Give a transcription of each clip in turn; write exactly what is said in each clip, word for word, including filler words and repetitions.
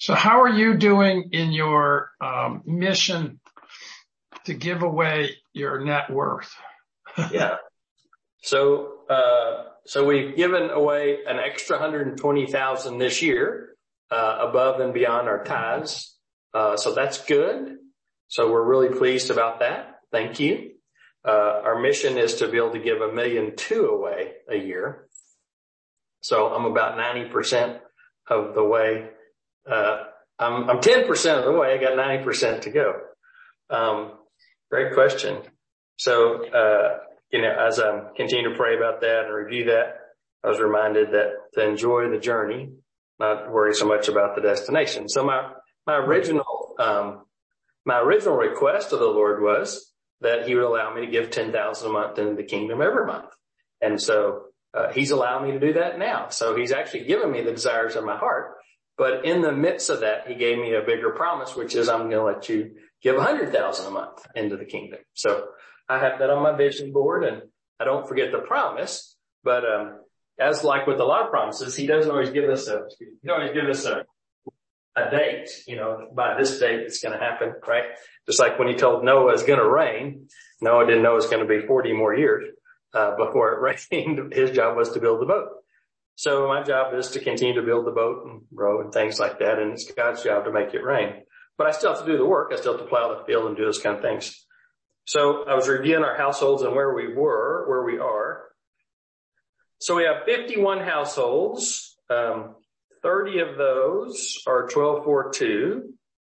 So how are you doing in your um, mission to give away your net worth? Yeah. So, uh, so we've given away an extra one hundred twenty thousand this year, uh, above and beyond our tithes. Uh, so that's good. So we're really pleased about that. Thank you. Uh, our mission is to be able to give a million two away a year. So I'm about ninety percent of the way. Uh, I'm, I'm ten percent of the way. I got ninety percent to go. Um, great question. So, uh, you know, as I continue to pray about that and review that, I was reminded that to enjoy the journey, not worry so much about the destination. So my, my original, um, my original request of the Lord was that he would allow me to give ten thousand a month into the kingdom every month. And so, uh, he's allowing me to do that now. So he's actually given me the desires of my heart. But in the midst of that, he gave me a bigger promise, which is I'm going to let you give one hundred thousand a month into the kingdom. So I have that on my vision board, and I don't forget the promise. But um as like with a lot of promises, he doesn't always give us a he doesn't always give us a a date. You know, by this date it's going to happen, right? Just like when he told Noah it's going to rain. Noah didn't know it was going to be forty more years uh before it rained. His job was to build the boat. So my job is to continue to build the boat and row and things like that. And it's God's job to make it rain. But I still have to do the work. I still have to plow the field and do those kind of things. So I was reviewing our households and where we were, where we are. So we have fifty-one households. Um, thirty of those are twelve four two.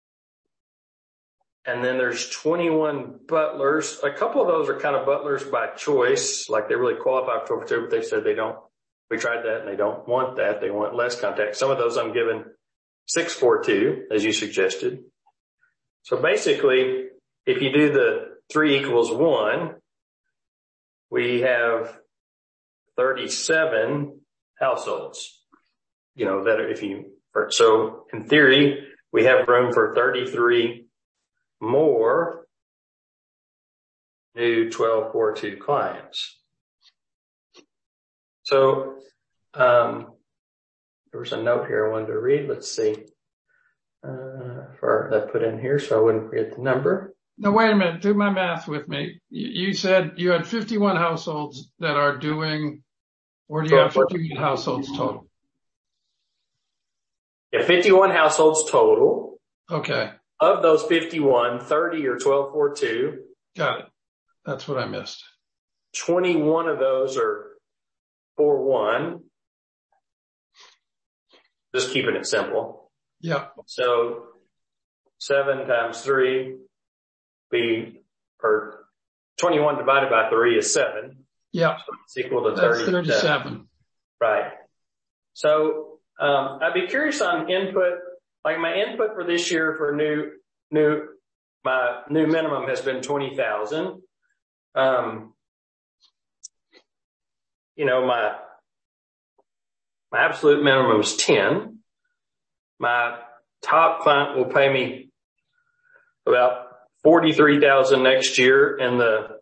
And then there's twenty-one butlers. A couple of those are kind of butlers by choice. Like they really qualify for twelve four two, but they said they don't. We tried that and they don't want that. They want less contact. Some of those I'm given six four two, as you suggested. So basically, if you do the three equals one, we have thirty-seven households. You know, that if you, so in theory, we have room for thirty-three more new twelve four two clients. So, um, there was a note here I wanted to read. Let's see. Uh, for that put in here so I wouldn't forget the number. No, wait a minute. Do my math with me. You, you said you had fifty-one households that are doing, or do you have fifty-one households total? Yeah, fifty-one households total. Okay. Of those fifty-one, thirty are twelve four two. Got it. That's what I missed. twenty-one of those are four one. Just keeping it simple. Yeah. So seven times three be, or twenty-one divided by three is seven. Yeah. So it's equal to That's thirty-seven. thirty-seven. Right. So, um, I'd be curious on input, like my input for this year for new, new, my new minimum has been twenty thousand. Um, you know, my, my absolute minimum is ten. My top client will pay me about forty-three thousand next year, and the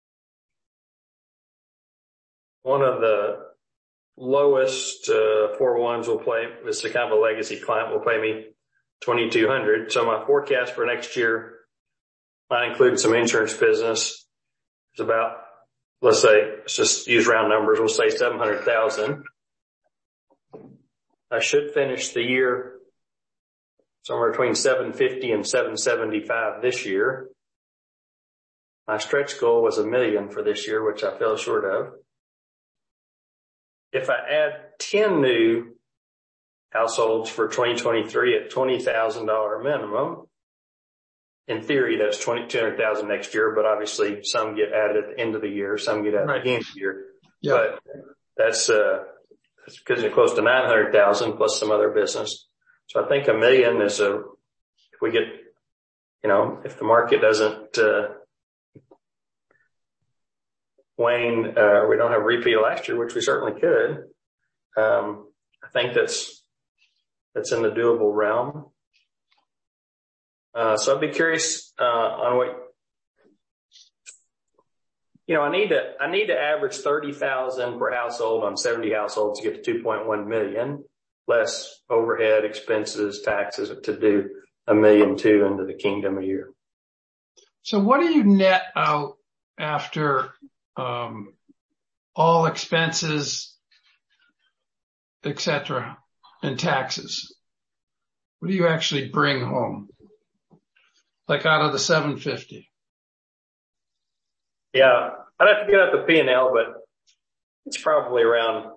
one of the lowest uh four ones will pay, this is kind of a legacy client, will pay me twenty-two hundred. So my forecast for next year, not including some insurance business, is about, let's say, let's just use round numbers, we'll say seven hundred thousand. I should finish the year somewhere between seven fifty and seven seventy-five this year. My stretch goal was a million for this year, which I fell short of. If I add ten new households for twenty twenty-three at twenty thousand dollars minimum, in theory, that's twenty-two hundred thousand next year, but obviously some get added at the end of the year, some get added Right. at the beginning of the year. Yeah. But that's, uh, that's because it's close to nine hundred thousand plus some other business. So I think a million is a, if we get, you know, if the market doesn't, uh, wane, uh, we don't have a repeat of last year, which we certainly could. Um, I think that's, that's in the doable realm. Uh, so I'd be curious, uh, on what, you know, I need to, I need to average thirty thousand per household on seventy households to get to two point one million. less overhead expenses, taxes to do a million two into the kingdom a year. So what do you net out after, um, all expenses, et cetera, and taxes? What do you actually bring home? Like out of the seven fifty? Yeah, I'd have to get out the P and L, but it's probably around,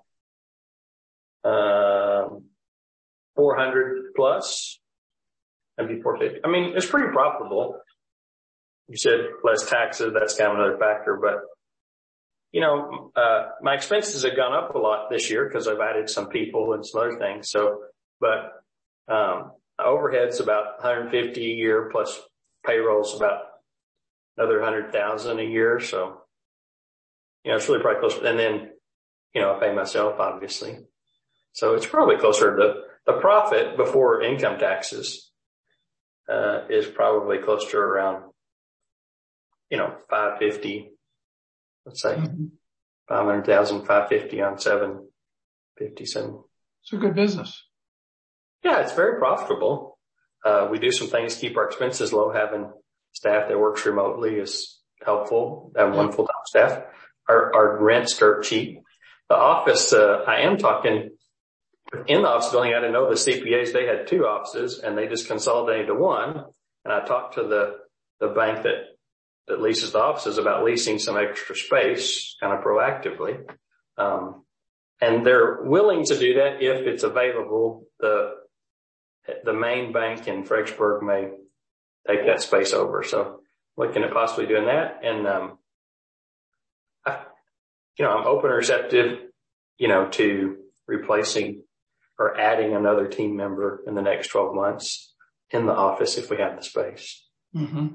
um, four hundred plus, maybe four fifty. I mean, it's pretty profitable. You said less taxes. That's kind of another factor, but you know, uh, my expenses have gone up a lot this year because I've added some people and some other things. So, but, um, overhead's about one hundred fifty a year plus payroll's about another one hundred thousand a year. So, you know, it's really probably close. And then, you know, I pay myself, obviously. So it's probably closer to the profit before income taxes, uh, is probably close to around, you know, five fifty, let's say mm-hmm. five hundred thousand, five fifty on seven fifty-seven. It's a good business. Yeah, it's very profitable. Uh, we do some things to keep our expenses low. Having staff that works remotely is helpful. Having yeah. one full-time staff. Our, our rent's dirt cheap. The office, uh, I am talking in the office building. I didn't know the C P As, they had two offices and they just consolidated to one. And I talked to the, the bank that, that leases the offices about leasing some extra space kind of proactively. Um, and they're willing to do that if it's available. The, the main bank in Fredericksburg may take that space over. So looking at possibly doing that. And, um, I, you know, I'm open and receptive, you know, to replacing or adding another team member in the next twelve months in the office if we have the space. Mm-hmm.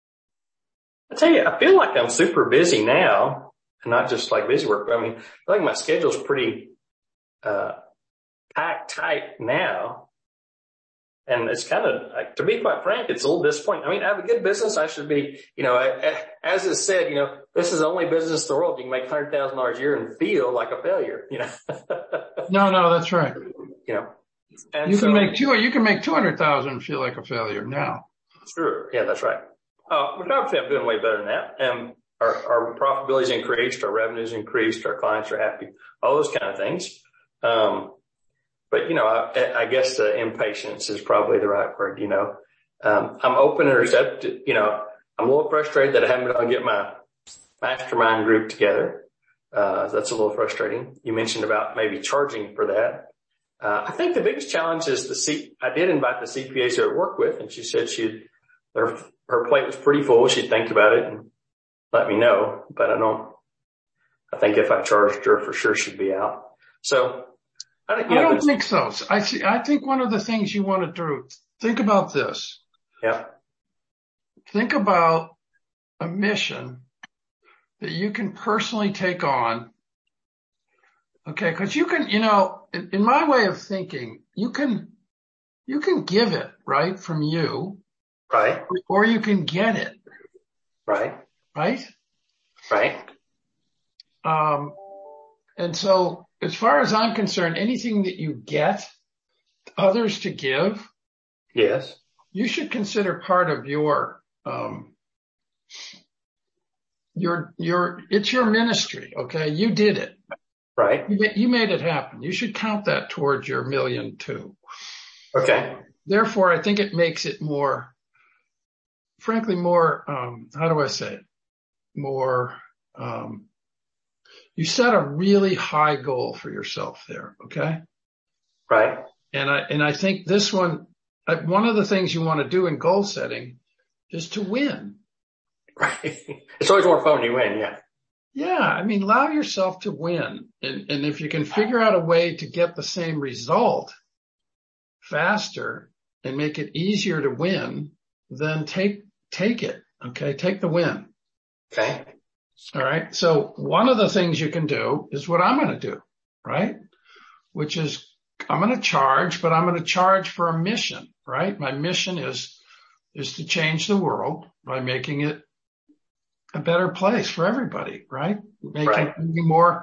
I tell you, I feel like I'm super busy now and not just like busy work. I mean, I feel like my schedule's pretty, uh, packed tight now. And it's kind of, like, to be quite frank, it's a little disappointing. I mean, I have a good business. I should be, you know, as is said, you know, this is the only business in the world you can make one hundred thousand dollars a year and feel like a failure, you know. No, no, that's right. You know, and you so, can make two, you can make two hundred thousand and feel like a failure now. Sure. Yeah, that's right. Uh, but obviously I'm doing way better than that. And our, our profitability's increased, our revenue's increased, our clients are happy, all those kind of things. Um, But, you know, I, I guess the impatience is probably the right word, you know. Um, I'm open and receptive, you know, I'm a little frustrated that I haven't been able to get my mastermind group together. Uh, that's a little frustrating. You mentioned about maybe charging for that. Uh, I think the biggest challenge is the C, I did invite the C P As that I work with, and she said she'd, her, her plate was pretty full. She'd think about it and let me know, but I don't, I think if I charged her for sure she'd be out. So, I don't, you know, I don't think so. I see, I think one of the things you want to do, think about this. Yeah. Think about a mission that you can personally take on. Okay. Cause you can, you know, in, in my way of thinking, you can, you can give it right from you. Right. Or you can get it. Right. Right. Right. Um, and so, as far as I'm concerned, anything that you get others to give, yes, you should consider part of your, um, your, your, it's your ministry. Okay. You did it. Right. You, you made it happen. You should count that towards your million too. Okay. Therefore, I think it makes it more, frankly, more, um, how do I say it? More, um, you set a really high goal for yourself there. Okay. Right. And I, and I think this one, one of the things you want to do in goal setting is to win. Right. It's always more fun when you win. Yeah. Yeah. I mean, allow yourself to win. And, and if you can figure out a way to get the same result faster and make it easier to win, then take, take it. Okay. Take the win. Okay. All right. So one of the things you can do is what I'm going to do, right? Which is I'm going to charge, but I'm going to charge for a mission, right? My mission is, is to change the world by making it a better place for everybody, right? Making right. it more,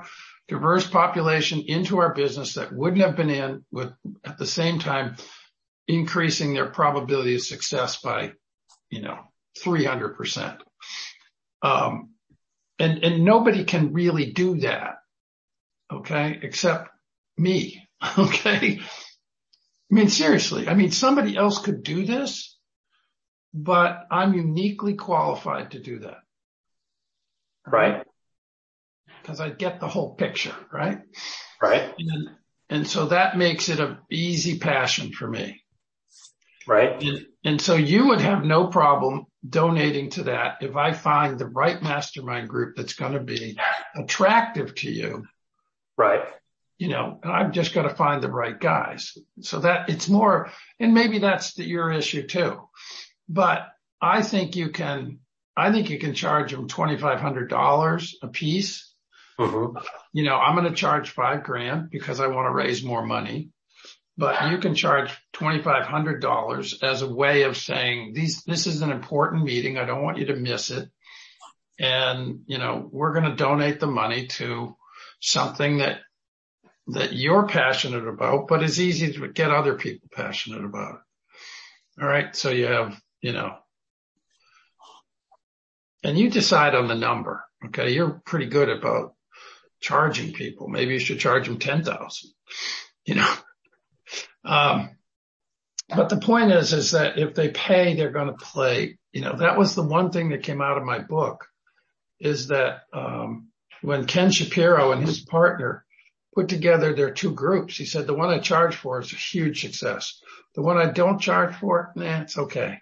diverse population into our business that wouldn't have been in, with at the same time increasing their probability of success by, you know, three hundred percent. Um, and, and nobody can really do that. Okay. Except me. Okay. I mean, seriously, I mean, somebody else could do this, but I'm uniquely qualified to do that. Right. Because I get the whole picture, right? Right. And, and so that makes it an easy passion for me. Right. And, and so you would have no problem donating to that if I find the right mastermind group that's going to be attractive to you. Right. You know, and I've just got to find the right guys. So that it's more, and maybe that's the, your issue too. But I think you can, I think you can charge them twenty-five hundred dollars a piece. Mm-hmm. You know, I'm going to charge five grand because I want to raise more money, but you can charge twenty-five hundred dollars as a way of saying these, this is an important meeting. I don't want you to miss it. And, you know, we're going to donate the money to something that that you're passionate about, but it's easy to get other people passionate about it. All right. So you have, you know, and you decide on the number. Okay. You're pretty good about charging people. Maybe you should charge them ten thousand, you know. Um, but the point is, is that if they pay, they're going to play. You know, that was the one thing that came out of my book is that, um, when Ken Shapiro and his partner put together their two groups, he said, the one I charge for is a huge success. The one I don't charge for, nah, it's okay.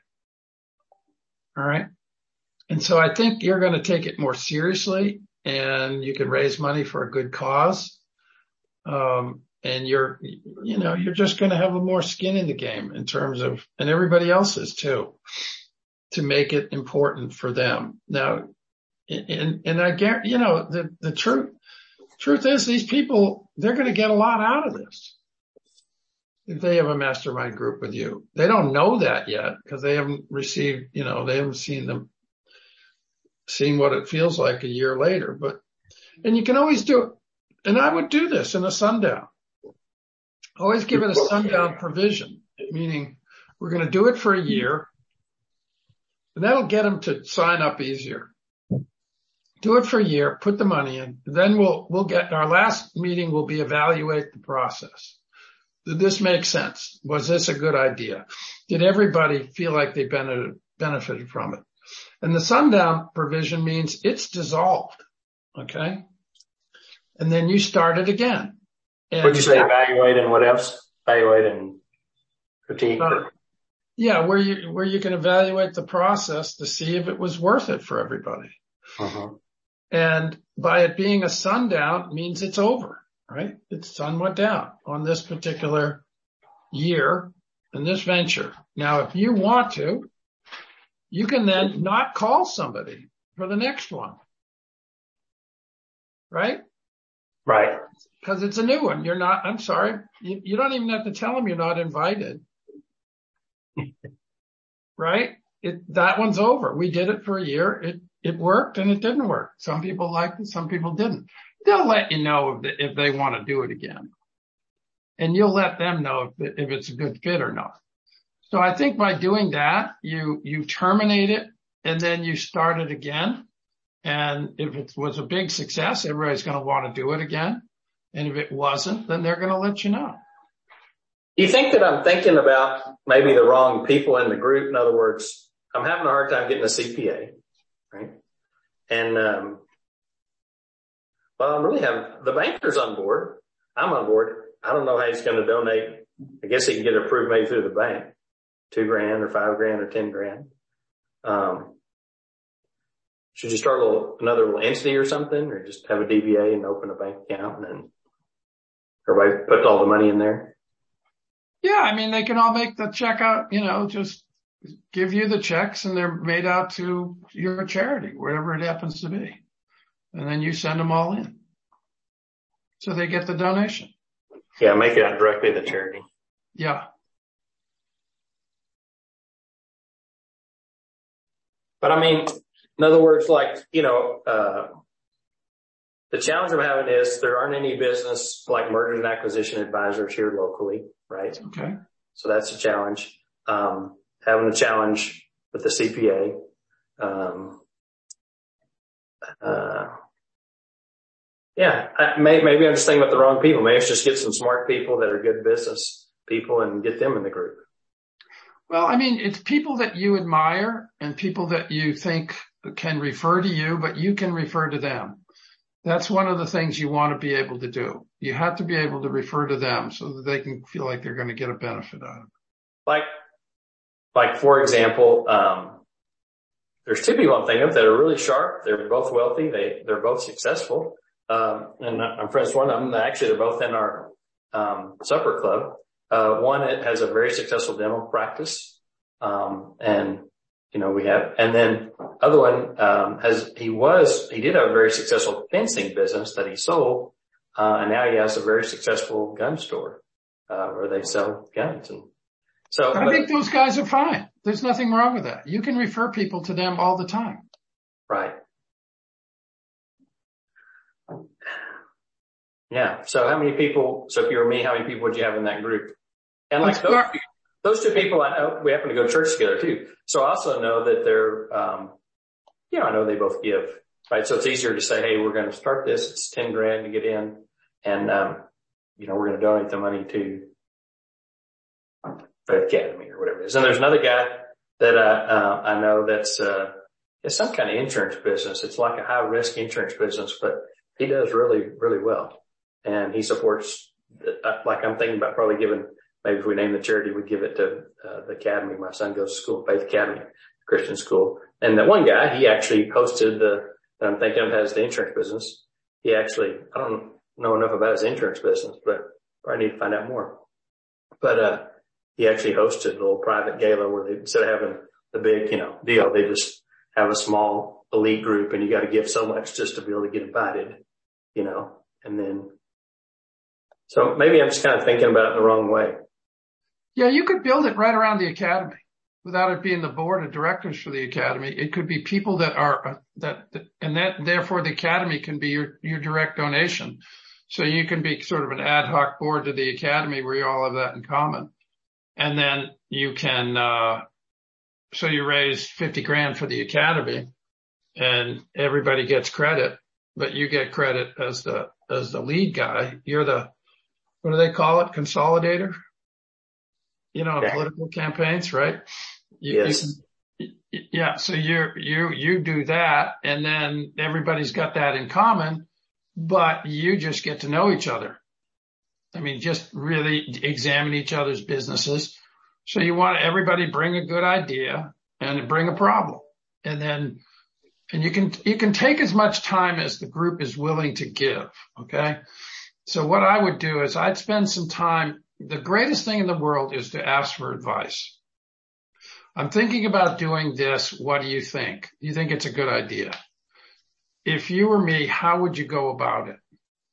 All right. And so I think you're going to take it more seriously and you can raise money for a good cause. Um, and you're, you know, you're just going to have a more skin in the game in terms of, and everybody else is too, to make it important for them. Now, and, and I guarantee, you know, the, the truth, truth is these people, they're going to get a lot out of this if they have a mastermind group with you. They don't know that yet because they haven't received, you know, they haven't seen them, seen what it feels like a year later. But, and you can always do it. And I would do this in a sundown. Always give it a sundown provision, meaning we're going to do it for a year and that'll get them to sign up easier. Do it for a year, put the money in, then we'll, we'll get, our last meeting will be evaluate the process. Did this make sense? Was this a good idea? Did everybody feel like they benefited from it? And the sundown provision means it's dissolved. Okay. And then you start it again. And would you say evaluate and what else? Evaluate and critique? Uh, yeah, where you, where you can evaluate the process to see if it was worth it for everybody. Uh-huh. And by it being a sundown means it's over, right? It's sun went down on this particular year and this venture. Now, if you want to, you can then not call somebody for the next one. Right? Right. Because it's a new one. You're not, I'm sorry. You, you don't even have to tell them you're not invited. Right? It, that one's over. We did it for a year. It, it worked and it didn't work. Some people liked it. Some people didn't. They'll let you know if, they, if they want to do it again. And you'll let them know if, if it's a good fit or not. So I think by doing that, you, you terminate it and then you start it again. And if it was a big success, everybody's going to want to do it again. And if it wasn't, then they're going to let you know. Do you think that I'm thinking about maybe the wrong people in the group? In other words, I'm having a hard time getting a C P A, right? And, um, well, I'm really having, the banker's on board. I'm on board. I don't know how he's going to donate. I guess he can get it approved maybe through the bank, two grand or five grand or ten grand. Um, should you start a little, another little entity or something, or just have a D B A and open a bank account and then everybody put all the money in there? Yeah. I mean, they can all make the check out, you know, just give you the checks and they're made out to your charity, wherever it happens to be. And then you send them all in. So they get the donation. Yeah. Make it out directly to the charity. Yeah. But I mean, in other words, like, you know, uh, the challenge I'm having is there aren't any business like mergers and acquisition advisors here locally, right? Okay. So that's a challenge. Um, having a challenge with the C P A. Um, uh, yeah, I, may, maybe I'm just thinking about the wrong people. Maybe it's just get some smart people that are good business people and get them in the group. Well, I mean, it's people that you admire and people that you think can refer to you, but you can refer to them. That's one of the things you want to be able to do. You have to be able to refer to them so that they can feel like they're going to get a benefit out of it. Like, like for example, um, there's two people I'm thinking of that are really sharp. They're both wealthy. They, they're both successful. Um, and I'm friends with one of them. Actually, they're both in our, um, supper club. Uh, one has a very successful dental practice. Um, and, you know, we have, and then other one, um, has, he was, he did have a very successful fencing business that he sold. Uh, and now he has a very successful gun store, uh, where they sell guns. And so I but, think those guys are fine. There's nothing wrong with that. You can refer people to them all the time. Right. Yeah. So how many people, so if you were me, how many people would you have in that group? And like those, those two people, I know we happen to go to church together too. So I also know that they're, um, you know, I know they both give, right? So it's easier to say, hey, we're going to start this. It's ten grand to get in. And, um, you know, we're going to donate the money to the Academy or whatever it is. And there's another guy that, uh, uh, I know that's, uh, it's some kind of insurance business. It's like a high risk insurance business, but he does really, really well. And he supports, like I'm thinking about probably giving, maybe if we name the charity, we'd give it to uh, the Academy. My son goes to school, Faith Academy Christian School. And that one guy, he actually hosted the, that I'm thinking of has the insurance business. He actually, I don't know enough about his insurance business, but I need to find out more. But, uh, he actually hosted a little private gala where they, instead of having the big, you know, deal, they just have a small elite group and you got to give so much just to be able to get invited, you know, and then, so maybe I'm just kind of thinking about it in the wrong way. Yeah, you could build it right around the Academy without it being the board of directors for the Academy. It could be people that are, uh, that, that, and that, therefore the Academy can be your, your direct donation. So you can be sort of an ad hoc board to the Academy where you all have that in common. And then you can, uh, so you raise fifty grand for the Academy and everybody gets credit, but you get credit as the, as the lead guy. You're the, what do they call it? Consolidator? You know, in yeah. political campaigns, right? You, yes. You can, yeah. So you, you, you do that and then everybody's got that in common, but you just get to know each other. I mean, just really examine each other's businesses. So you want everybody bring a good idea and bring a problem. And then, and you can, you can take as much time as the group is willing to give. Okay. So what I would do is I'd spend some time. The greatest thing in the world is to ask for advice. I'm thinking about doing this. What do you think? Do you think it's a good idea? If you were me, how would you go about it?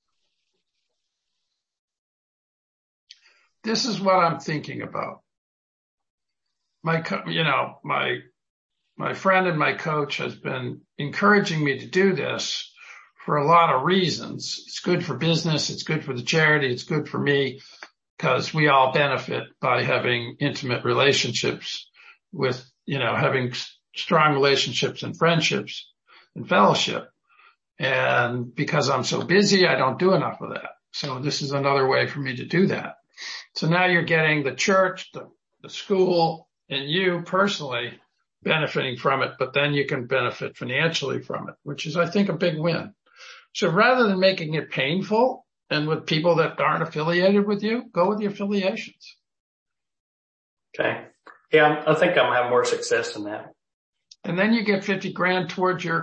This is what I'm thinking about. My, you know, my, my friend and my coach has been encouraging me to do this for a lot of reasons. It's good for business. It's good for the charity. It's good for me because we all benefit by having intimate relationships with, you know, having strong relationships and friendships and fellowship. And because I'm so busy, I don't do enough of that. So this is another way for me to do that. So now you're getting the church, the, the school, and you personally benefiting from it, but then you can benefit financially from it, which is, I think, a big win. So rather than making it painful and with people that aren't affiliated with you, go with the affiliations. Okay. Yeah, I think I'm gonna have more success in that. And then you get fifty grand towards your,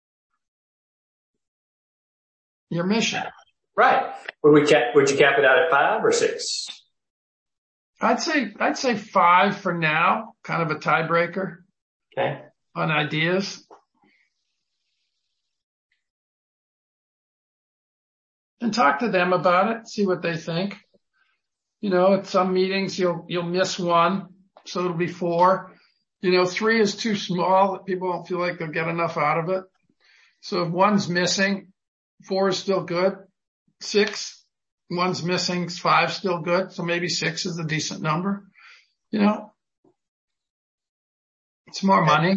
your mission. Right. Would we cap, would you cap it out at five or six? I'd say, I'd say five for now, kind of a tiebreaker. Okay. On ideas. And talk to them about it, see what they think. You know, at some meetings you'll, you'll miss one, so it'll be four. You know, three is too small that people don't feel like they'll get enough out of it. So if one's missing, four is still good. Six, one's missing. Five's still good. So maybe six is a decent number. You know, it's more money.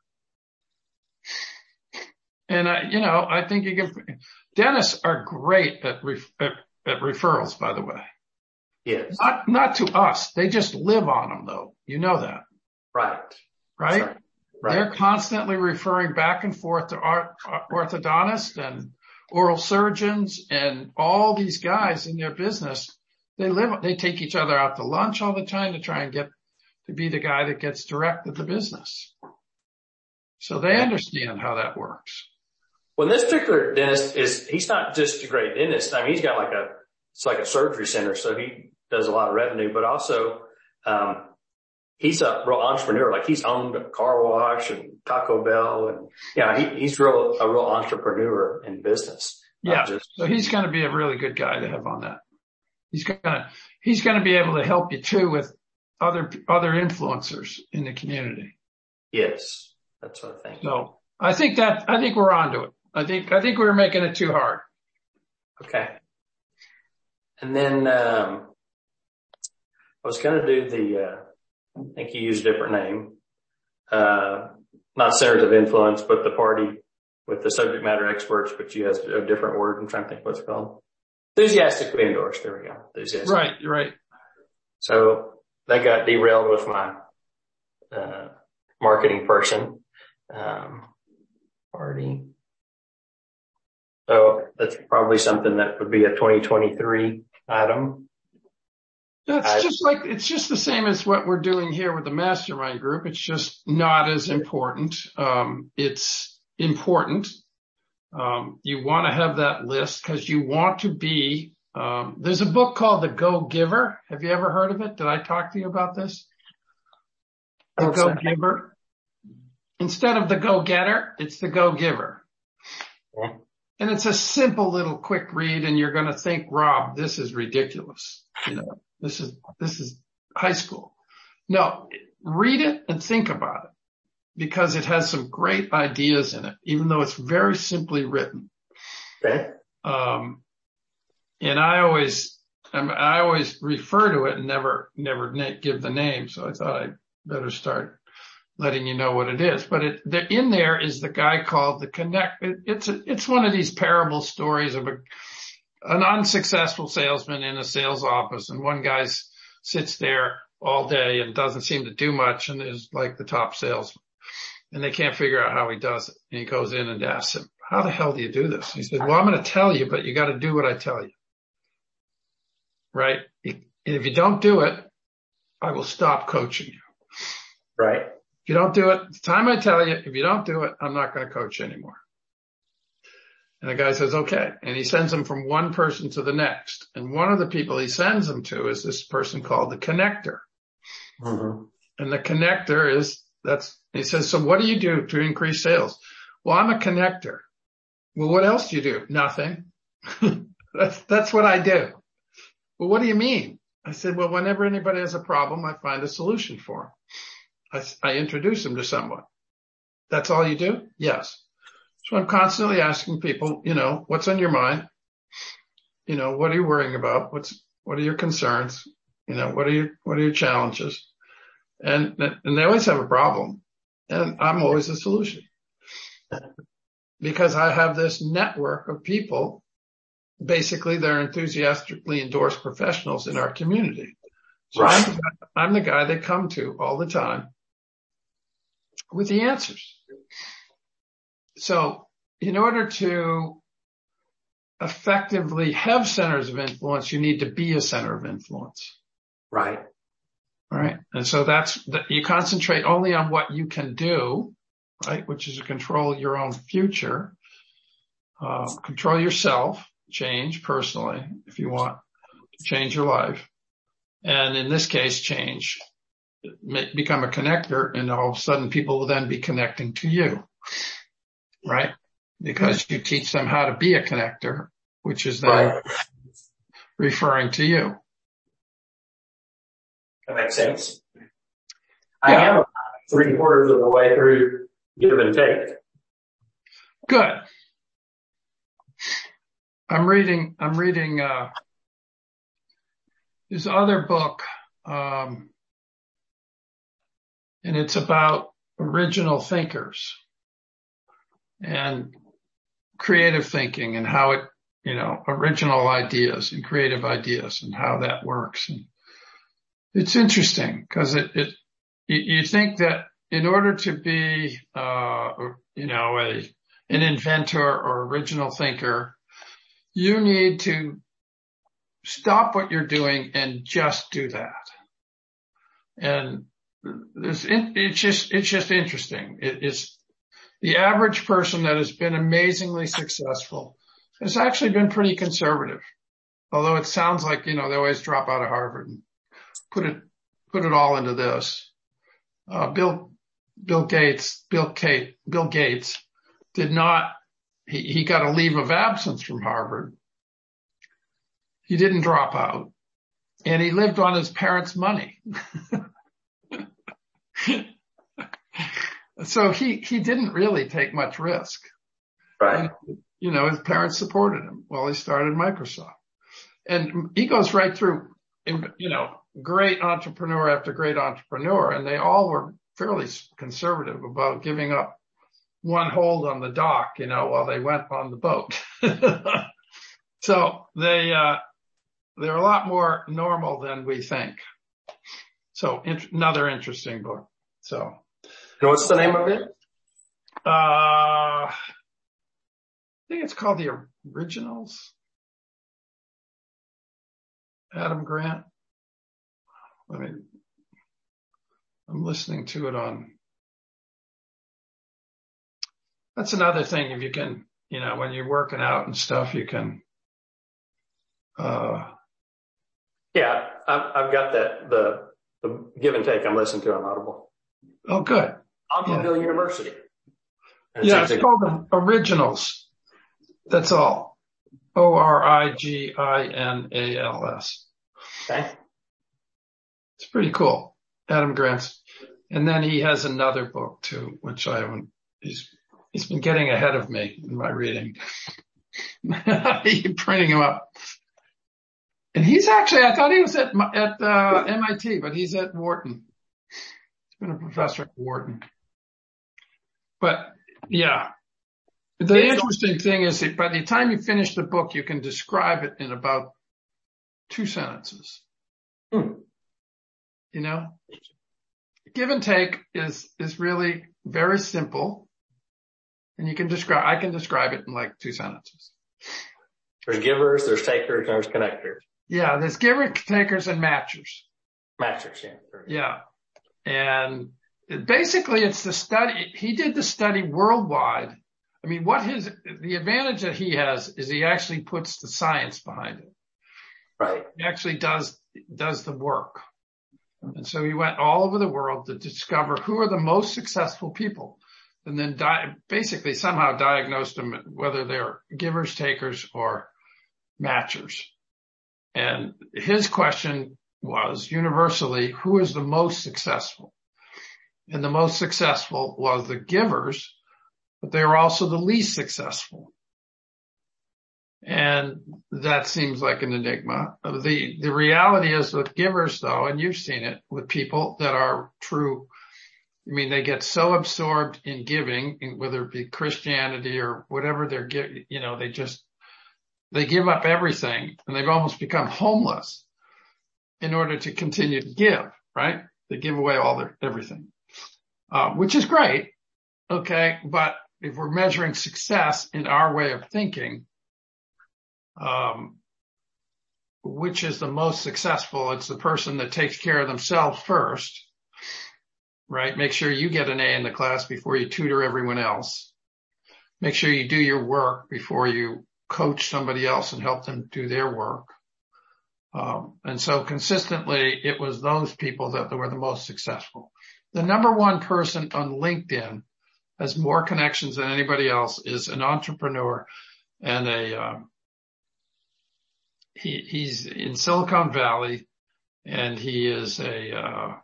And I, you know, I think you can, dentists are great at, ref, at, at referrals, by the way. Yes. Not, not to us. They just live on them though. You know that. Right. Right. Right. Right. They're constantly referring back and forth to art, orthodontists and oral surgeons and all these guys in their business. They live, they take each other out to lunch all the time to try and get to be the guy that gets directed the business. So they understand how that works. Well, this particular dentist is, he's not just a great dentist. I mean, he's got like a, it's like a surgery center. So he does a lot of revenue, but also, um, he's a real entrepreneur. Like he's owned a car wash and Taco Bell and, yeah, he, he's real, a real entrepreneur in business. Yeah. Just, so he's going to be a really good guy to have on that. He's going to, he's going to be able to help you too with other, other influencers in the community. Yes. That's what I think. So I think that, I think we're onto it. I think, I think we were making it too hard. Okay. And then, um, I was going to do the, uh, I think you used a different name, uh, not centers of influence, but the party with the subject matter experts, but you have a different word. I'm trying to think what it's called. Enthusiastically endorsed. There we go. Enthusiastic. Right. Right. So that got derailed with my, uh, marketing person, um, party. So that's probably something that would be a twenty twenty-three item. That's I, just like, it's just the same as what we're doing here with the mastermind group. It's just not as important. Um, it's important. Um, you want to have that list because you want to be, um, there's a book called The Go-Giver. Have you ever heard of it? Did I talk to you about this? The Go-Giver. Instead of the Go-Getter, it's the Go-Giver. Yeah. And it's a simple little quick read and you're going to think, Rob, this is ridiculous. You know, this is, this is high school. No, read it and think about it because it has some great ideas in it, even though it's very simply written. Okay. Um, and I always, I always refer to it and never, never give the name. So I thought I'd better start letting you know what it is. But it, the, in there is the guy called the Connect. It, it's a, it's one of these parable stories of a, an unsuccessful salesman in a sales office, and one guy sits there all day and doesn't seem to do much, and is like the top salesman, and they can't figure out how he does it. And he goes in and asks him, "How the hell do you do this?" He said, "Well, I'm going to tell you, but you got to do what I tell you, right? And if you don't do it, I will stop coaching you." Right. If you don't do it, the time I tell you, if you don't do it, I'm not going to coach you anymore. And the guy says, okay. And he sends him from one person to the next. And one of the people he sends him to is this person called the connector. Mm-hmm. And the connector is, that's, he says, so what do you do to increase sales? Well, I'm a connector. Well, what else do you do? Nothing. that's, that's what I do. Well, what do you mean? I said, well, whenever anybody has a problem, I find a solution for them. I, I introduce them to someone. That's all you do? Yes. So I'm constantly asking people, you know, what's on your mind? You know, what are you worrying about? What's, what are your concerns? You know, what are your, what are your challenges? And, and they always have a problem. And I'm always a solution because I have this network of people. Basically, they're enthusiastically endorsed professionals in our community. So right. I'm, I'm the guy they come to all the time with the answers. So in order to effectively have centers of influence, you need to be a center of influence. Right. Right. And so that's that you concentrate only on what you can do, right? Which is to control your own future, uh, control yourself, change personally if you want to change your life. And in this case, change, become a connector, and all of a sudden people will then be connecting to you, right? Because you teach them how to be a connector, which is then right. referring to you. That makes sense. I yeah. am three quarters of the way through give and take. Good. I'm reading, I'm reading, uh, his other book, um, and it's about original thinkers and creative thinking and how it, you know, original ideas and creative ideas and how that works. And it's interesting because it, it, you think that in order to be, uh, you know, a, an inventor or original thinker, you need to stop what you're doing and just do that. And this, it, it's just, it's just interesting. It, it's the average person that has been amazingly successful has actually been pretty conservative. Although it sounds like, you know, they always drop out of Harvard and put it, put it all into this. Uh, Bill, Bill Gates, Bill Kate, Bill Gates did not, he, he got a leave of absence from Harvard. He didn't drop out and he lived on his parents' money. So he, he didn't really take much risk. Right. And, you know, his parents supported him while he started Microsoft. And he goes right through, you know, great entrepreneur after great entrepreneur, and they all were fairly conservative about giving up one hold on the dock, you know, while they went on the boat. So they, uh, they're a lot more normal than we think. So int- another interesting book. So. And what's the name of it? Uh, I think it's called The Originals. Adam Grant. I mean, I'm listening to it on. That's another thing. If you can, you know, when you're working out and stuff, you can. Uh, yeah, I've, I've got that, the, the give and take I'm listening to on Audible. Oh, good. Automobile yeah. University. And yeah, it's, it's called The Originals. That's all. O R I G I N A L S. Okay. It's pretty cool. Adam Grant's. And then he has another book too, which I haven't, he's, he's been getting ahead of me in my reading. He's printing him up. And he's actually, I thought he was at, at, uh, M I T, but he's at Wharton. He's been a professor at Wharton. But yeah, the it's interesting thing is that by the time you finish the book, you can describe it in about two sentences. Hmm. You know, give and take is, is really very simple. And you can describe, I can describe it in like two sentences. There's givers, there's takers, there's connectors. Yeah, there's givers, takers, and matchers. Matchers, yeah. Yeah. And it, basically it's the study, he did the study worldwide. I mean, what his, the advantage that he has is he actually puts the science behind it. Right. He actually does, does the work. And so he went all over the world to discover who are the most successful people and then di- basically somehow diagnosed them whether they're givers, takers, or matchers. And his question was universally, who is the most successful? And the most successful was the givers, but they were also the least successful. And that seems like an enigma. The, the reality is with givers though, and you've seen it with people that are true. I mean, they get so absorbed in giving, whether it be Christianity or whatever they're giving, you know, they just, they give up everything and they've almost become homeless in order to continue to give, right? They give away all their, everything, uh, which is great. Okay. But if we're measuring success in our way of thinking, um, which is the most successful? It's the person that takes care of themselves first, right? Make sure you get an A in the class before you tutor everyone else. Make sure you do your work before you coach somebody else and help them do their work. Um, and so consistently, it was those people that were the most successful. The number one person on LinkedIn has more connections than anybody else, is an entrepreneur and a, um, he, he's in Silicon Valley and he is a, uh,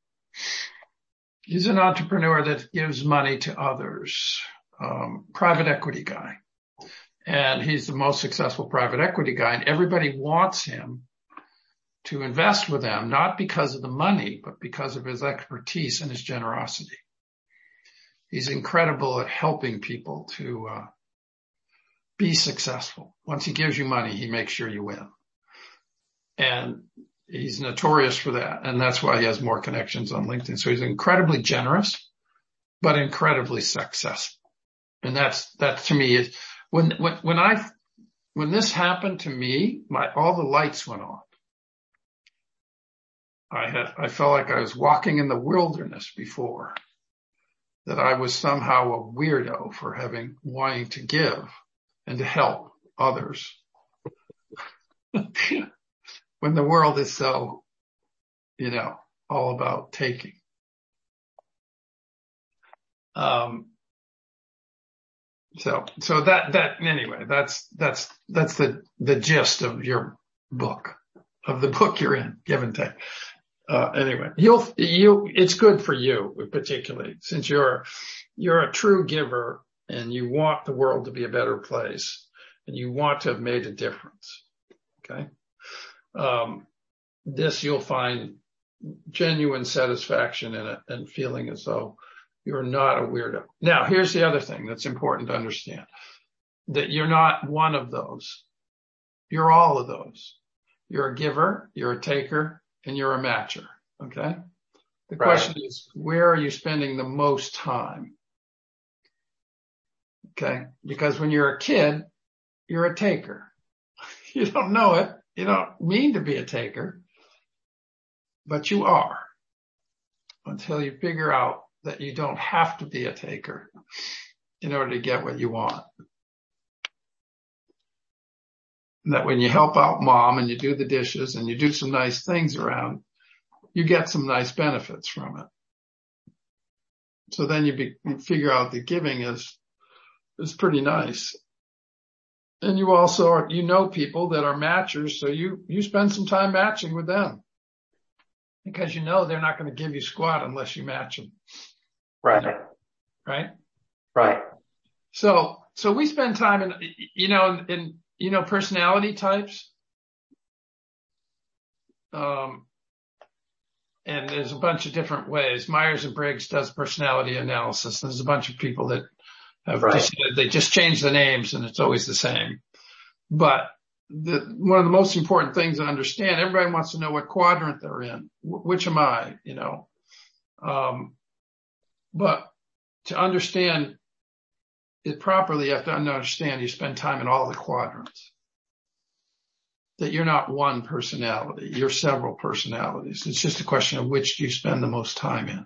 he's an entrepreneur that gives money to others, um, private equity guy. and he's the most successful private equity guy, and everybody wants him to invest with them, not because of the money, but because of his expertise and his generosity. He's incredible at helping people to uh, be successful. Once he gives you money, he makes sure you win. And he's notorious for that. And that's why he has more connections on LinkedIn. So he's incredibly generous, but incredibly successful. And that's, that to me is when, when, when I, when this happened to me, my, all the lights went on. I had, I felt like I was walking in the wilderness before, that I was somehow a weirdo for having, wanting to give and to help others. When the world is so, you know, all about taking. Um, so, so that, that, anyway, that's, that's, that's the, the gist of your book, of the book you're in, Give and Take. Uh, anyway, you'll, you, it's good for you, particularly since you're, you're a true giver and you want the world to be a better place and you want to have made a difference. Okay. Um, this you'll find genuine satisfaction in it and feeling as though you're not a weirdo. Now, here's the other thing that's important to understand, that you're not one of those. You're all of those. You're a giver, you're a taker, and you're a matcher. Okay. The Right. question is, where are you spending the most time? Okay. Because when you're a kid, you're a taker. You don't know it. You don't mean to be a taker, but you are, until you figure out that you don't have to be a taker in order to get what you want. And that when you help out mom and you do the dishes and you do some nice things around, you get some nice benefits from it. So then you, be, you figure out that giving is, is pretty nice. And you also are, you know, people that are matchers. So you, you spend some time matching with them because you know they're not going to give you squat unless you match them. Right. Right. Right. So, so we spend time in, you know, in, you know, personality types. Um, and there's a bunch of different ways. Myers and Briggs does personality analysis. There's a bunch of people that have Right. decided they just change the names and it's always the same. But the, one of the most important things to understand, everybody wants to know what quadrant they're in. W- which am I, you know? Um, but to understand it properly, you have to understand you spend time in all the quadrants. That you're not one personality, you're several personalities. It's just a question of which do you spend the most time in.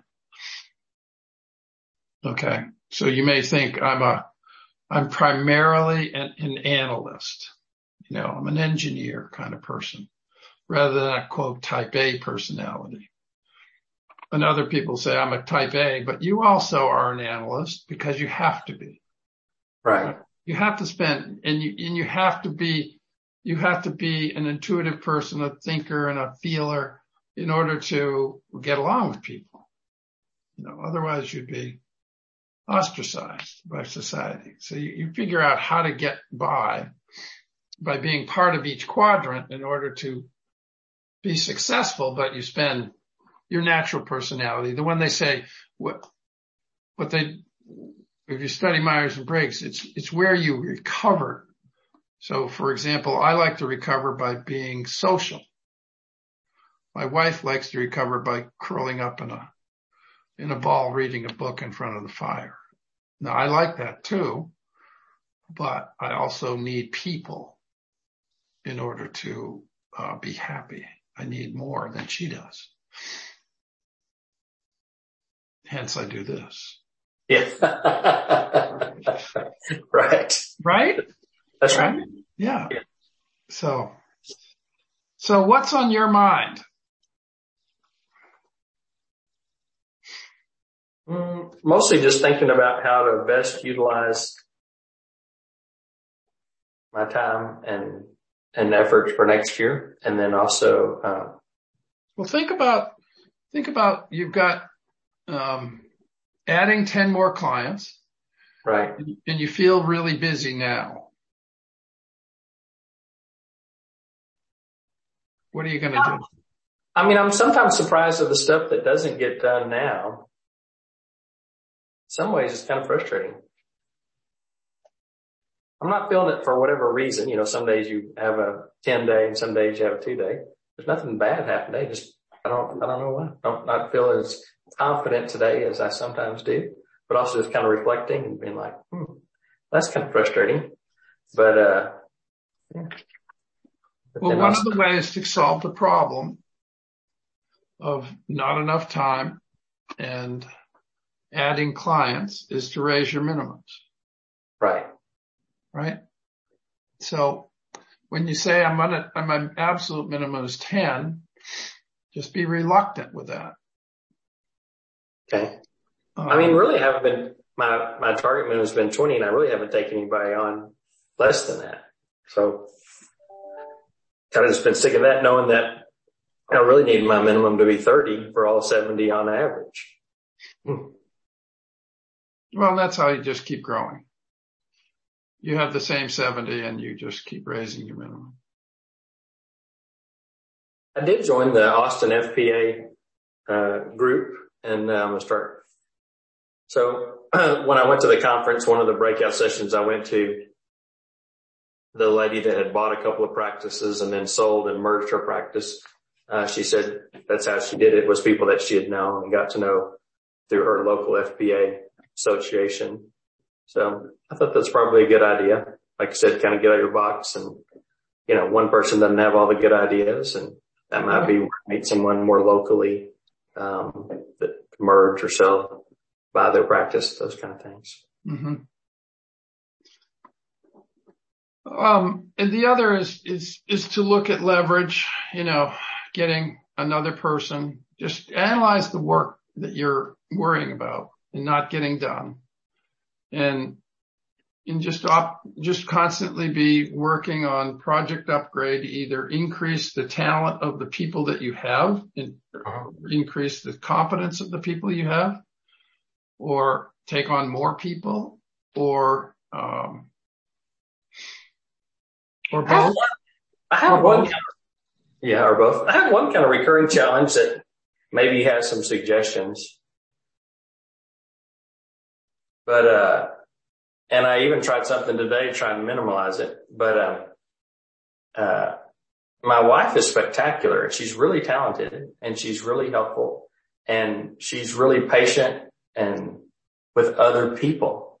Okay. So you may think I'm a, I'm primarily an, an analyst. You know, I'm an engineer kind of person rather than a quote type A personality. And other people say I'm a type A, but you also are an analyst because you have to be. Right. You have to spend, and you, and you have to be, you have to be an intuitive person, a thinker and a feeler in order to get along with people. You know, otherwise you'd be ostracized by society. So you, you figure out how to get by by being part of each quadrant in order to be successful, but you spend your natural personality, the one they say, what, what they, if you study Myers and Briggs, it's, it's where you recover. So for example, I like to recover by being social. My wife likes to recover by curling up in a, in a ball reading a book in front of the fire. Now I like that too, but I also need people in order to uh, be happy. I need more than she does. Hence I do this. Yeah. Right. Right? That's right. Yeah. Yeah. So, so what's on your mind? Mm, mostly just thinking about how to best utilize my time and, and efforts for next year. And then also, uh, Well, think about, think about you've got, um, adding ten more clients. right. And you feel really busy now. What are you going to do? I mean, I'm sometimes surprised at the stuff that doesn't get done now. In some ways, it's kind of frustrating. I'm not feeling it for whatever reason. You know, some days you have a ten day and some days you have a two day. There's nothing bad happening today. Just, I don't, I don't know why. I don't not feel as confident today as I sometimes do, but also just kind of reflecting and being like, hmm, that's kind of frustrating. But, uh, yeah. But well, one also, of the ways to solve the problem of not enough time and adding clients is to raise your minimums. Right. Right. So when you say I'm gonna, my absolute minimum is ten, just be reluctant with that. Okay. Um, I mean, really haven't been, my, my target minimum has been twenty and I really haven't taken anybody on less than that. So kind of just been sick of that, knowing that I really need my minimum to be thirty for all seventy on average. Hmm. Well, that's how you just keep growing. You have the same seventy and you just keep raising your minimum. I did join the Austin F P A uh, group and I'm going to start. So when I went to the conference, one of the breakout sessions I went to, the lady that had bought a couple of practices and then sold and merged her practice, uh, she said that's how she did it, was people that she had known and got to know through her local F P A association. So I thought that's probably a good idea. Like I said, kind of get out of your box and, you know, one person doesn't have all the good ideas and that might be where you meet someone more locally, um, that merge or sell, buy their practice, those kind of things. Mm-hmm. Um, and the other is, is, is to look at leverage, you know, getting another person, just analyze the work that you're worrying about and not getting done. And, and just op, just constantly be working on project upgrade to either increase the talent of the people that you have and increase the competence of the people you have, or take on more people, or, um, or both. I have one, kind of, yeah, or both. I have one kind of recurring challenge that maybe has some suggestions. But, uh, and I even tried something today to try and minimize it. But, um, uh, my wife is spectacular and she's really talented and she's really helpful and she's really patient and with other people.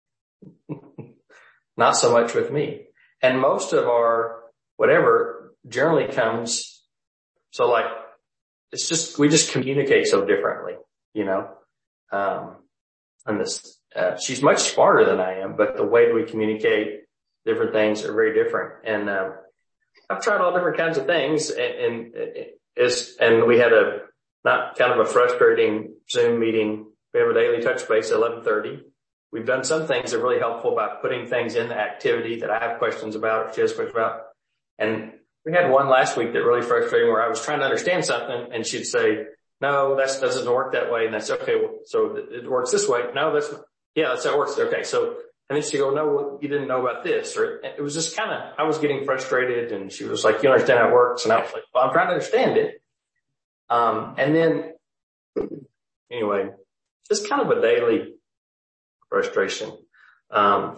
Not so much with me. And most of our whatever generally comes. So like, it's just, we just communicate so differently, you know, um, and this, Uh, she's much smarter than I am, but the way we communicate different things are very different. And, um, I've tried all different kinds of things and, and it's, and we had a, not kind of a frustrating Zoom meeting. We have a daily touch base at eleven thirty. We've done some things that are really helpful by putting things in the activity that I have questions about or she has questions about. And we had one last week that really frustrated me where I was trying to understand something and she'd say, no, that doesn't work that way. And that's okay. Well, so it works this way. No, that's not. Yeah, that's how it works. Okay. So, and then she go, no, well, you didn't know about this. Or it was just kind of, I was getting frustrated and she was like, you understand how it works? And I was like, well, I'm trying to understand it. Um, and then anyway, just kind of a daily frustration. Um,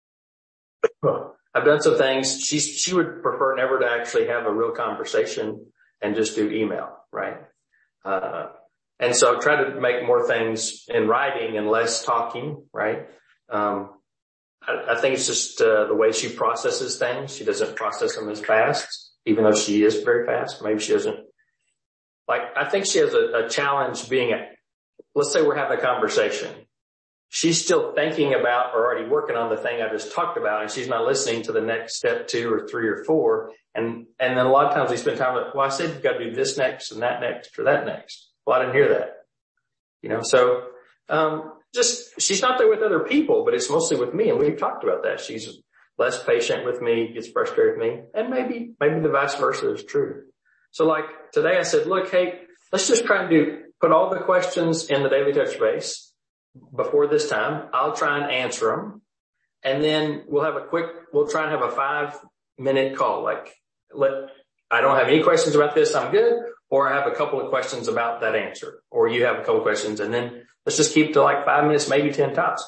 I've done some things. She, she would prefer never to actually have a real conversation and just do email, right? Uh, And so I try to make more things in writing and less talking, right? Um, I, I think it's just, uh, the way she processes things. She doesn't process them as fast, even though she is very fast. Maybe she doesn't. Like, I think she has a, a challenge being a, let's say we're having a conversation. She's still thinking about or already working on the thing I just talked about, and she's not listening to the next step two or three or four. And, and then a lot of times we spend time with, well, I said you've got to do this next and that next or that next. Well, I didn't hear that, you know, so, um, just, she's not there with other people, but it's mostly with me. And we've talked about that. She's less patient with me, gets frustrated with me, and maybe, maybe the vice versa is true. So like today I said, look, hey, let's just try and do, put all the questions in the daily touch base before this time. I'll try and answer them. And then we'll have a quick, we'll try and have a five minute call. Like let, I don't have any questions about this. I'm good. Or I have a couple of questions about that answer, or you have a couple of questions, and then let's just keep to like five minutes, maybe ten tops.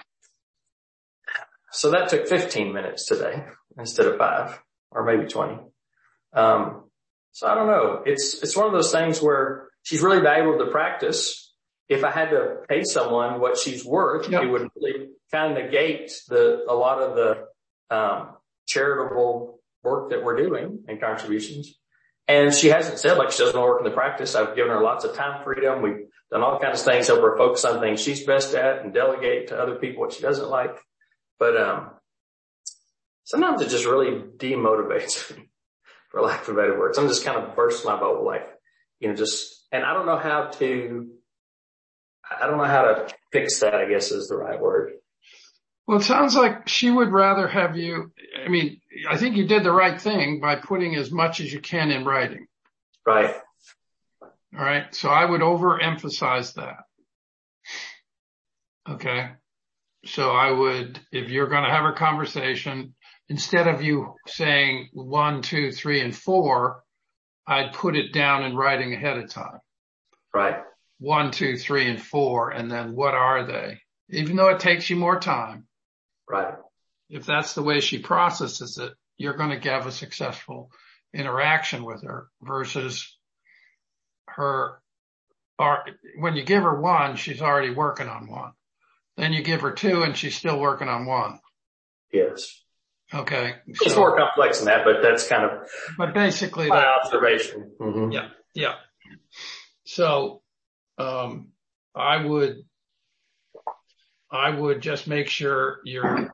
So that took fifteen minutes today instead of five, or maybe twenty. Um, so I don't know. It's, it's one of those things where she's really valuable to practice. If I had to pay someone what she's worth, yep. It would really kind of negate the, a lot of the, um, charitable work that we're doing and contributions. And she hasn't said like she doesn't want to work in the practice. I've given her lots of time freedom. We've done all kinds of things, help her focus on things she's best at and delegate to other people what she doesn't like. But, um, sometimes it just really demotivates me, for lack of a better word. I'm just kind of burst my bubble, like, you know, just, and I don't know how to, I don't know how to fix that, I guess is the right word. Well, it sounds like she would rather have you, I mean, I think you did the right thing by putting as much as you can in writing. Right. All right. So I would overemphasize that. Okay. So I would, if you're going to have a conversation, instead of you saying one, two, three, and four, I'd put it down in writing ahead of time. Right. One, two, three, and four. And then what are they? Even though it takes you more time. Right. If that's the way she processes it, you're going to have a successful interaction with her versus her, or when you give her one, she's already working on one. Then you give her two and she's still working on one. Yes. Okay. It's so, more complex than that, but that's kind of but basically my that, observation. Mm-hmm. Yeah. Yeah. So, um, I would, I would just make sure you're,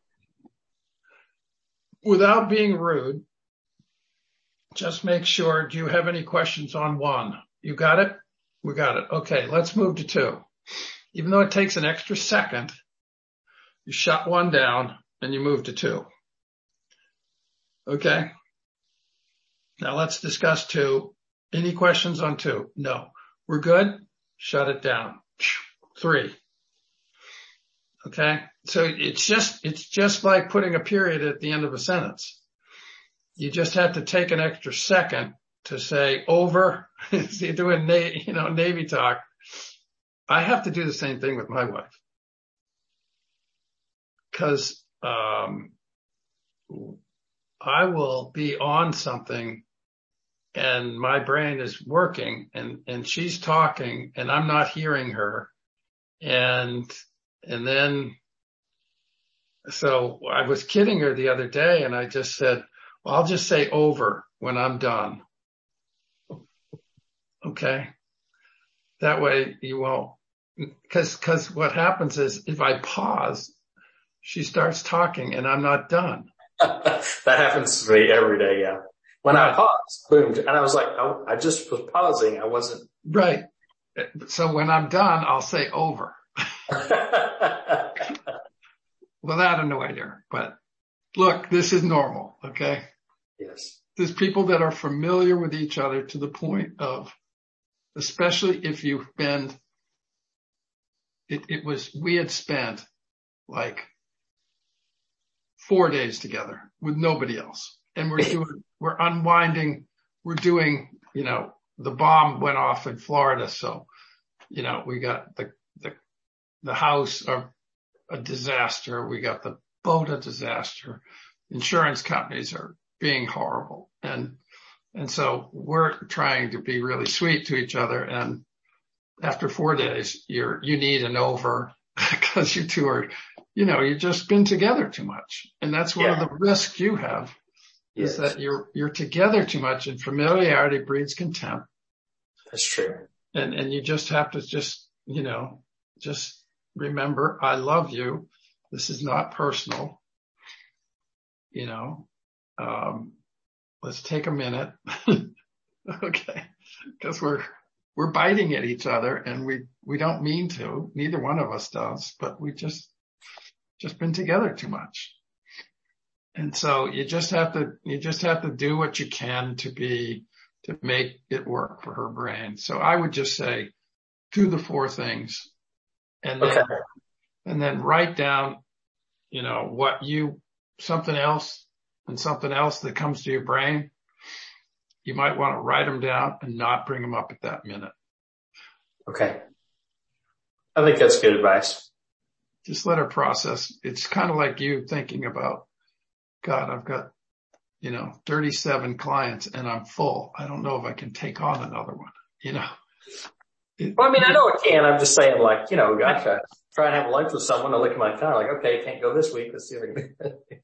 without being rude, just make sure, do you have any questions on one? You got it? We got it. Okay, let's move to two. Even though it takes an extra second, you shut one down and you move to two. Okay? Now let's discuss two. Any questions on two? No. We're good? Shut it down. Three. Okay. So it's just, it's just like putting a period at the end of a sentence. You just have to take an extra second to say over. So you're doing, you know, Navy talk. I have to do the same thing with my wife. Cause, um, I will be on something and my brain is working and, and she's talking and I'm not hearing her. And, and then, so I was kidding her the other day and I just said, well, I'll just say over when I'm done. Okay. That way you won't, cause, cause what happens is if I pause, she starts talking and I'm not done. That happens to me every day. Yeah. When right. I pause, boom. And I was like, oh, I just was pausing. I wasn't. Right. So when I'm done, I'll say over. Well, that annoyed her, but look, this is normal. Okay. Yes. There's people that are familiar with each other to the point of, especially if you've been, it, it was, we had spent like four days together with nobody else. And we're doing, we're unwinding, we're doing, you know, the bomb went off in Florida. So, you know, we got the, the, the house of a disaster. We got the boat a disaster. Insurance companies are being horrible. And, and so we're trying to be really sweet to each other. And after four days, you're, you need an over because you two are, you know, you've just been together too much. And that's one yeah. of the risks you have. Yes. Is that you're, you're together too much and familiarity breeds contempt. That's true. And, and you just have to just, you know, just remember, I love you. This is not personal. You know, um, let's take a minute. Okay. Cause we're, we're biting at each other and we, we don't mean to. Neither one of us does, but we just, just been together too much. And so you just have to, you just have to do what you can to be, to make it work for her brain. So I would just say, do the four things and then, okay. and then write down, you know, what you, something else and something else that comes to your brain. you might want to write them down and not bring them up at that minute. Okay. I think that's good advice. Just let her process. It's kind of like you thinking about, God, I've got, you know, thirty-seven clients and I'm full. I don't know if I can take on another one, you know. It, well, I mean, I know it can. I'm just saying, like, you know, gosh, I try and have lunch with someone. I look at my calendar, like, okay, can't go this week. Let's see if I can.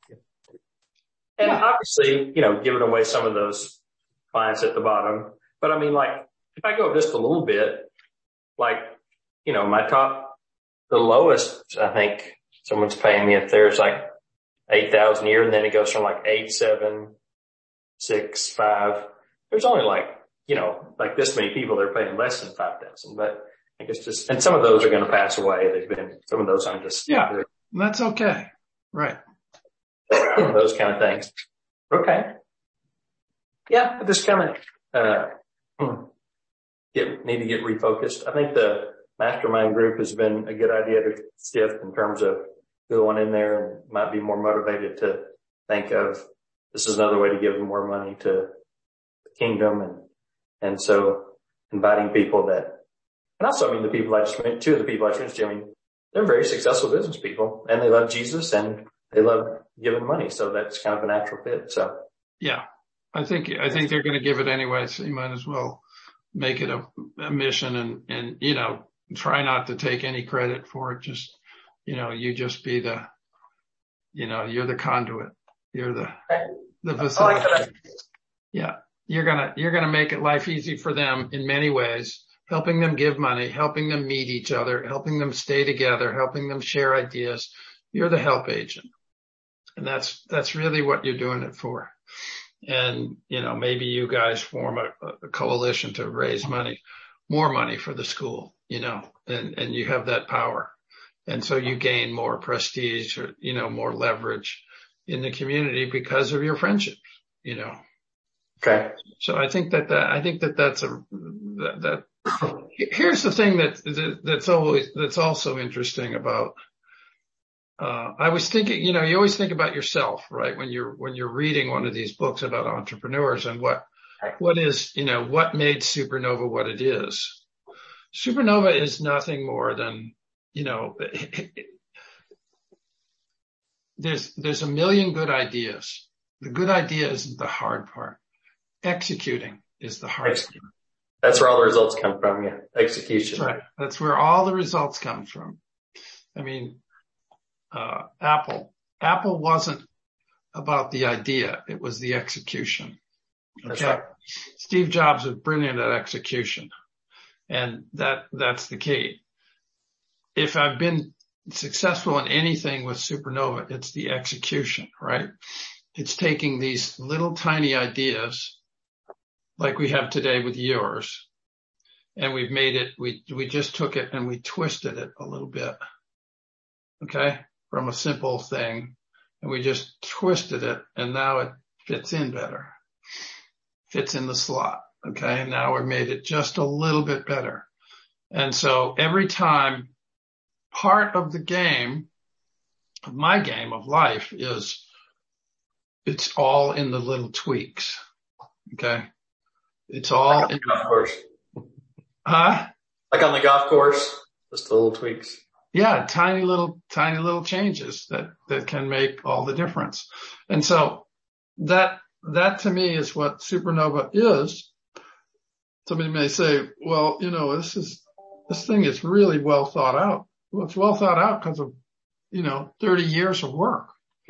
And yeah. Obviously, you know, giving away some of those clients at the bottom. But I mean, like, if I go just a little bit, like, you know, my top, the lowest, I think someone's paying me if there's like eight thousand a year, and then it goes from like eight, seven, six, five. There's only like, you know, like this many people that are paying less than five thousand, but I guess just, and some of those are going to pass away. They've been, some of those I'm just, yeah, that's okay. Right. Those kind of things. Okay. Yeah, just kind of, uh, get, need to get refocused. I think the mastermind group has been a good idea to shift in terms of going in there and might be more motivated to think of this is another way to give them more money to the kingdom. And, and so inviting people that, and also, I mean, the people I just met, two of the people I just mentioned, I mean, they're very successful business people and they love Jesus and they love giving money. So that's kind of a natural fit. So yeah, I think, I think they're going to give it anyway. So you might as well make it a, a mission and, and, you know, try not to take any credit for it. Just, you know, you just be the, you know, you're the conduit. You're the, the facilitator. Yeah. You're going to, you're going to make it life easy for them in many ways, helping them give money, helping them meet each other, helping them stay together, helping them share ideas. You're the help agent. And that's, that's really what you're doing it for. And, you know, maybe you guys form a, a coalition to raise money, more money for the school, you know, and, and you have that power. And so you gain more prestige or, you know, more leverage in the community because of your friendships, you know. Okay. So I think that, that, I think that that's a, that, that, here's the thing that, that, that's always, that's also interesting about, uh, I was thinking, you know, you always think about yourself, right? When you're, when you're reading one of these books about entrepreneurs and what, what is, you know, what made Supernova what it is. Supernova is nothing more than, you know, there's, there's a million good ideas. The good idea isn't the hard part. Executing is the hard part. That's where all the results come from. Yeah. Execution. That's right. That's where all the results come from. I mean, uh, Apple, Apple wasn't about the idea. It was the execution. Okay. That's right. Steve Jobs was brilliant at execution. And that, that's the key. If I've been successful in anything with Supernova, it's the execution, right? It's taking these little tiny ideas like we have today with yours, and we've made it, we, we just took it and we twisted it a little bit. Okay. From a simple thing, and we just twisted it, and now it fits in better, fits in the slot. Okay. And now we've made it just a little bit better. And so every time, part of the game, of my game of life is it's all in the little tweaks. Okay. It's all like on in the golf course. Huh? Like on the golf course, just the little tweaks. Yeah. Tiny little, tiny little changes that, that can make all the difference. And so that, that to me is what Supernova is. Somebody may say, well, you know, this is, this thing is really well thought out. Well, it's well thought out because of, you know, thirty years of work.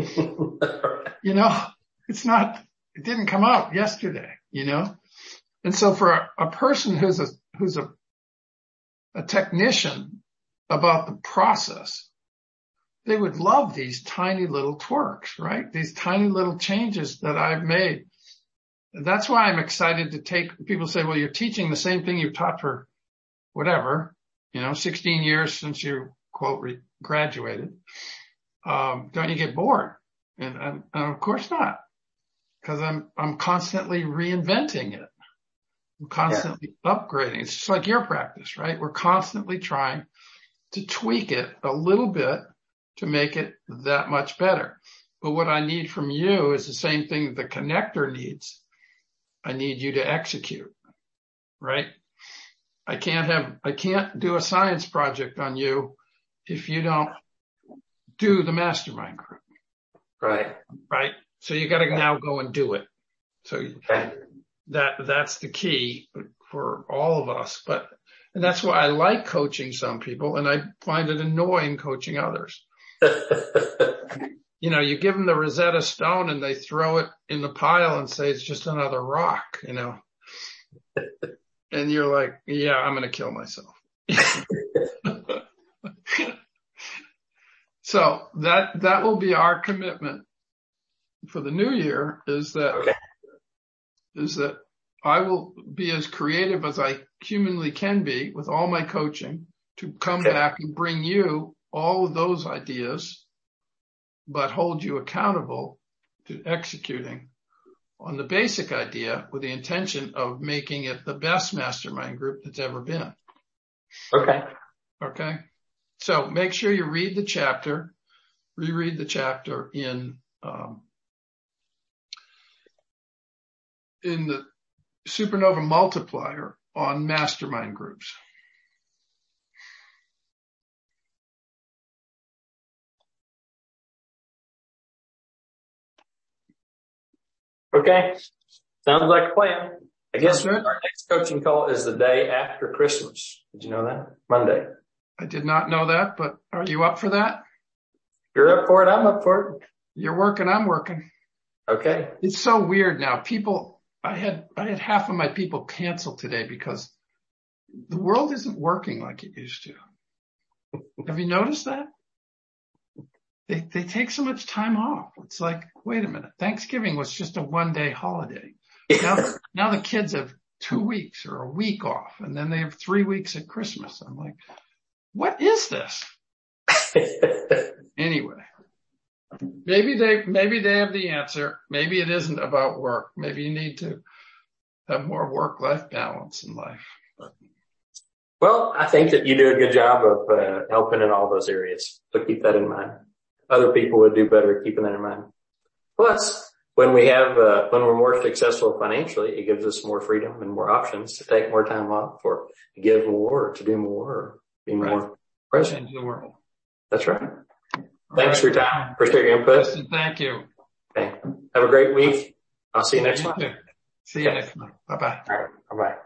You know, it's not, it didn't come out yesterday, you know? And so for a, a person who's a, who's a, a technician about the process, they would love these tiny little twerks, right? These tiny little changes that I've made. And that's why I'm excited to take, people say, well, you're teaching the same thing you've taught for whatever, you know, sixteen years since you quote re- graduated. Um, don't you get bored? And, and, and of course not, because I'm, I'm constantly reinventing it. I'm constantly yeah. upgrading. It's just like your practice, right? We're constantly trying to tweak it a little bit to make it that much better. But what I need from you is the same thing the connector needs. I need you to execute, right? I can't have, I can't do a science project on you if you don't do the mastermind group. Right. Right. So you got to now go and do it. So okay. that, that's the key for all of us. But, and that's why I like coaching some people and I find it annoying coaching others. You know, you give them the Rosetta Stone and they throw it in the pile and say it's just another rock, you know. And you're like, yeah, I'm going to kill myself. So that, that will be our commitment for the new year is that, okay. is that I will be as creative as I humanly can be with all my coaching to come okay. back and bring you all of those ideas, but hold you accountable to executing on the basic idea with the intention of making it the best mastermind group that's ever been. Okay. Okay. So make sure you read the chapter, reread the chapter in, um, in the Supernova Multiplier on mastermind groups. Okay. Sounds like a plan. I guess our next coaching call is the day after Christmas. Did you know that? Monday. I did not know that, but are you up for that? You're up for it. I'm up for it. You're working. I'm working. Okay. It's so weird now. People, I had, I had half of my people cancel today because the world isn't working like it used to. Have you noticed that? They, they take so much time off. It's like, wait a minute. Thanksgiving was just a one day holiday. Now, now the kids have two weeks or a week off and then they have three weeks at Christmas. I'm like, what is this? Anyway, maybe they, maybe they have the answer. Maybe it isn't about work. Maybe you need to have more work-life balance in life. Well, I think that you do a good job of uh, helping in all those areas. So keep that in mind. Other people would do better keeping that in mind. Plus, when we have, uh, when we're more successful financially, it gives us more freedom and more options to take more time off or to give more or to do more or be right. more present. Change the world. That's right. All Thanks right. for your time. Appreciate your input. Listen, thank you. Okay. Have a great week. I'll see you next you month. Too. See you okay. next month. Bye-bye. All right. Bye-bye.